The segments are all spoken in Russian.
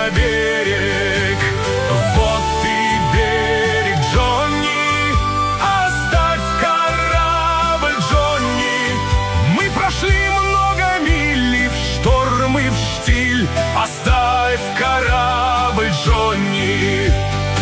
на берег. Вот и берег, Джонни, оставь корабль, Джонни. Мы прошли много миль и в шторм, и в штиль. Оставь корабль, Джонни.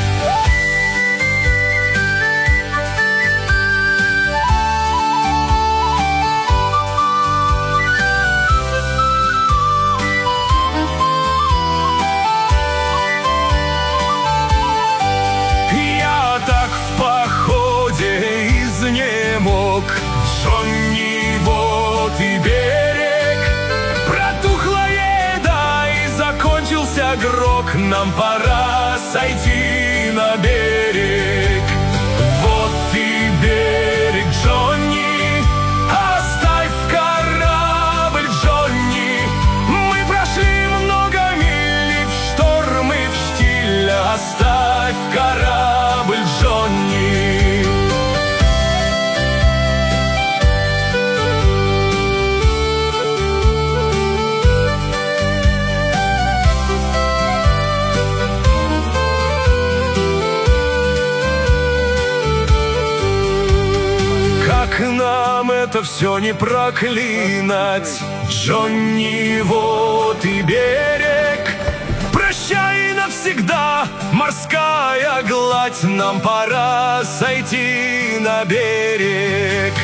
Джонни, вот и берег. Протухла еда и закончился грог. Нам пора сойти на берег. Вот и берег, Джонни, оставь корабль, Джонни. Мы прошли много миль и в шторм, и в штиль. Оставь корабль, Джонни. Как нам это все не проклинать, Джонни, вот и берег. Прощай навсегда, морская гладь. Нам пора сойти на берег.